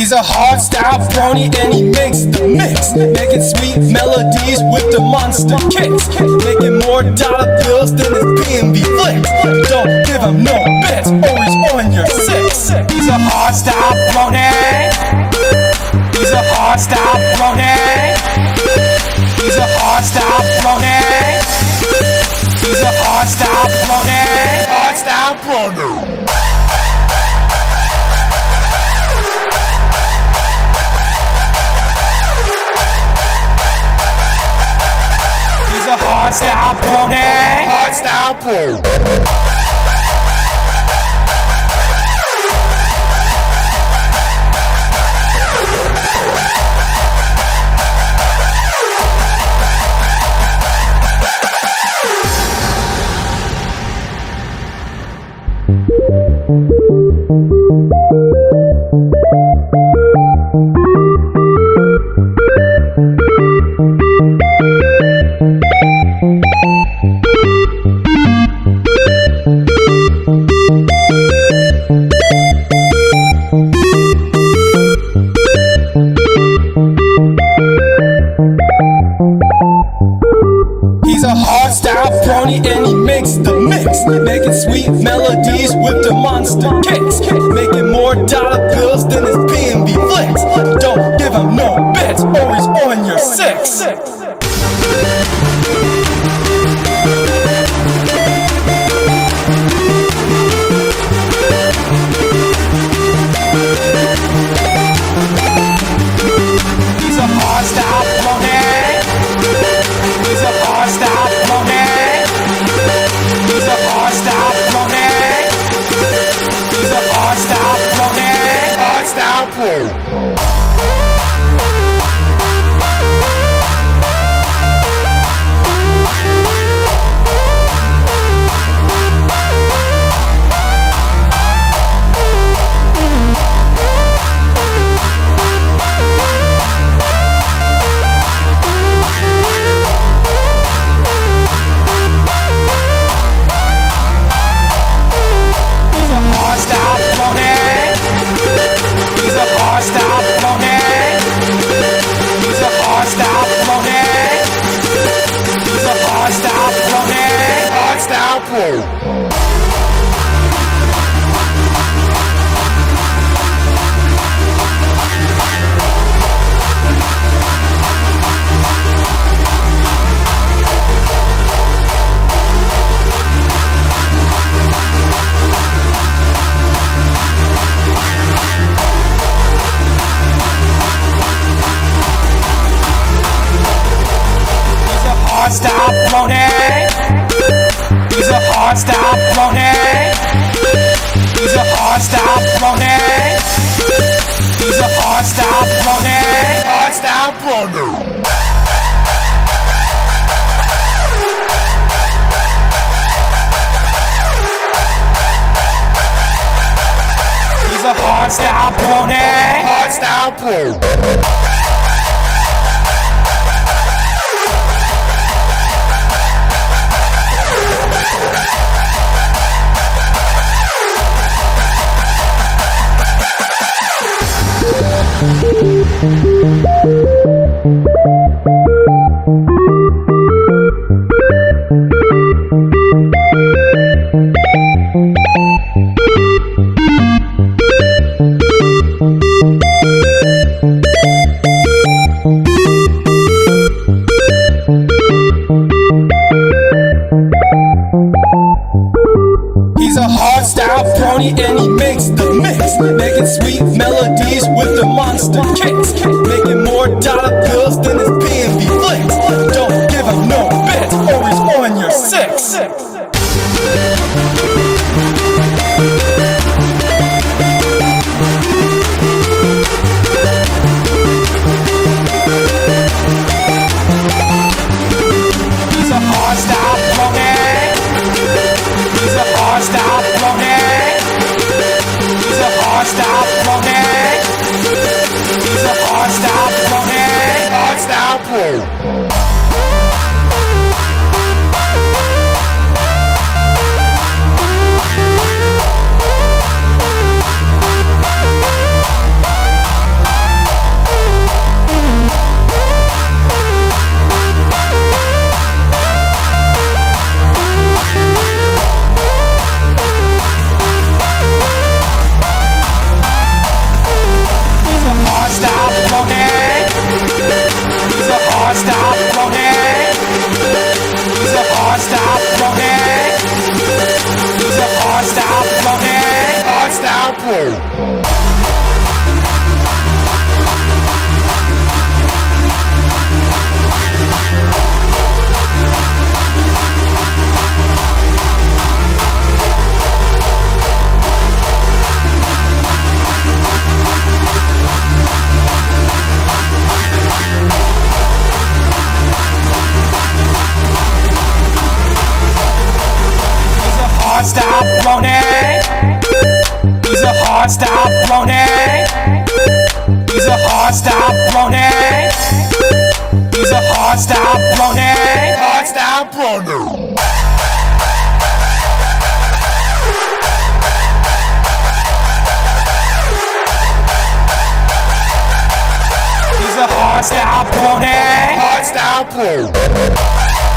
He's a hardstyle brony and he makes the mix, making sweet melodies with the monster kicks, making more dollar bills than his B&B flicks. Don't give him no bits or he's on your six. He's a hardstyle brony. He's a hardstyle brony. He's a hardstyle brony. He's a hardstyle brony. Hardstyle brony. He's a hardstyle brony. Hardstyle brony. He's a hardstyle brony and he makes the mix, making sweet melodies with the monster kicks, making more dollar bills than his B&B flicks. Don't give him no bits or he's on your six. He's a hardstyle brony. He's a hardstyle brony. He's a hardstyle brony. He's a hardstyle brony. Hardstyle brony. Hardstyle brony. He's a hardstyle brony. He's a hardstyle brony. He's a hardstyle brony. Hardstyle brony. He's a hardstyle brony. Hardstyle brony. He's a hardstyle brony and he makes the mix, making sweet melodies with the monster kicks, making more dollar bills than his B&B flicks. Don't give him no bits or he's on your six. He's a hardstyle brony. He's a hardstyle brony. He's a hardstyle brony. He's a hardstyle brony. Hardstyle brony. hardstyle brony. He's a hardstyle brony. He's a hardstyle brony. Hardstyle brony. He's a hardstyle brony. Hardstyle brony.